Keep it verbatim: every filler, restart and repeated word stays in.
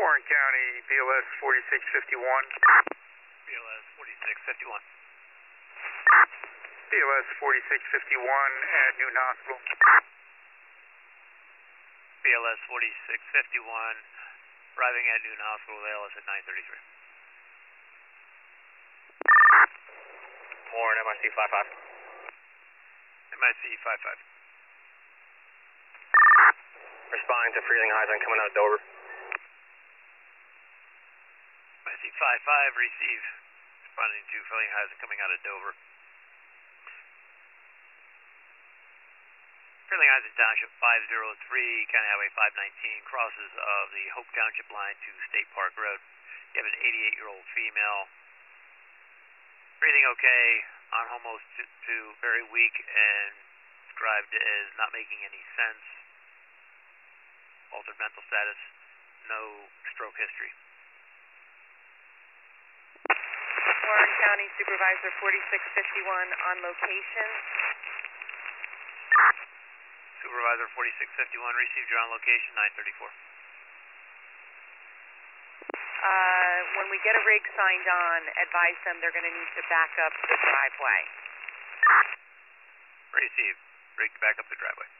Warren County, B L S forty-six fifty-one. B L S forty-six fifty-one. B L S forty-six fifty-one at Newton Hospital. B L S forty-six fifty-one, arriving at Newton Hospital, A L S at nine thirty-three. Warren, M I C five five. M I C five five. Responding to freezing highs, I'm coming out of Dover. M I C five five, receive. Responding to freezing highs coming out of Dover. Freezing highs in Township five oh three, County Highway five nineteen, crosses of the Hope Township line to State Park Road. You have an eighty-eight-year-old female. Breathing okay, on almost to, to very weak and described as not making any sense. Altered mental status, no stroke history. Warren County Supervisor forty-six fifty-one on location. Supervisor forty-six fifty-one, received, you're on location, nine thirty-four. Uh, when we get a rig signed on, advise them they're going to need to back up the driveway. Received, rig back up the driveway.